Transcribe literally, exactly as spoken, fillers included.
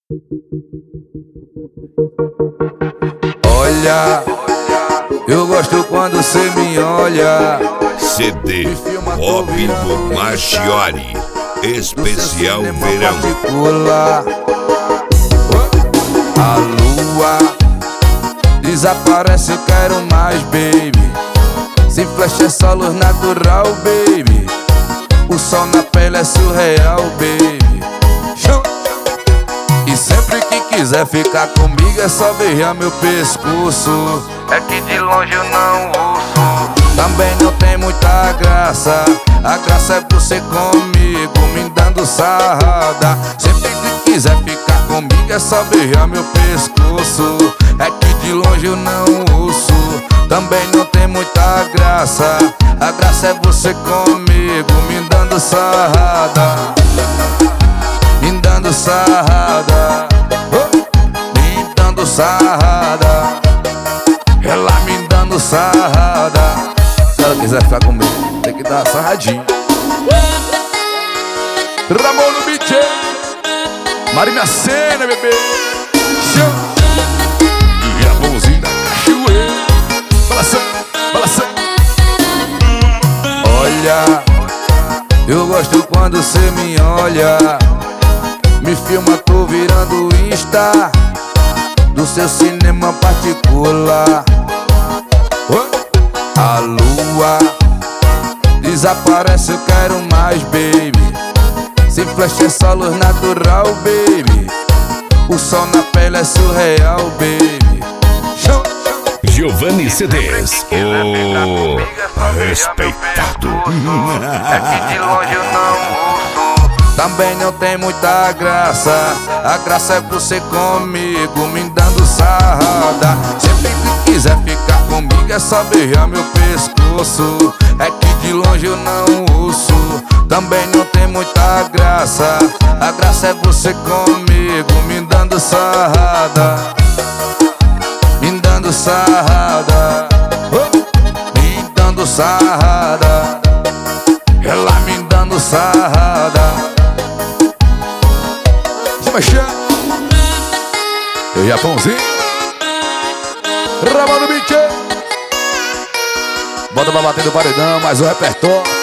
Olha, eu gosto quando cê me olha. C D Bob do Marchiori, especial verão. A lua desaparece, eu quero mais, baby. Sem flash é só luz natural, baby. O sol na pele é surreal, baby. E sempre que quiser ficar comigo é só beijar meu pescoço. É que de longe eu não ouço. Também não tem muita graça. A graça é você comigo, me dando sarrada. Sempre que quiser ficar comigo é só beijar meu pescoço. É que de longe eu não ouço. Também não tem muita graça. A graça é você comigo, me dando sarrada. Me dando sarrada, oh, me dando sarrada. Ela me dando sarrada. Se ela quiser ficar comigo, tem que dar sarradinha. Ramon no beat, Marina Cena, bebê. E a mãozinha da cachoeira, balançando, balançando. Olha, eu gosto quando cê me olha. Me filma, tô virando Insta do seu cinema particular. A lua desaparece, eu quero mais, baby. Sem flash é só luz natural, baby. O sol na pele é surreal, baby. Giovanni C Ds, o respeitado. É que de longe eu não ouço. Também não tem muita graça. A graça é você comigo, me dando sarrada. Sempre que quiser ficar comigo é só beijar meu pescoço. É que de longe eu não ouço. Também não tem muita graça. A graça é você comigo, me dando sarrada. Me dando sarrada, oh, me dando sarrada. Ela me dando sarrada. E Japãozinho, Ramon no beat. Bota pra bater no paredão, mais um repertório.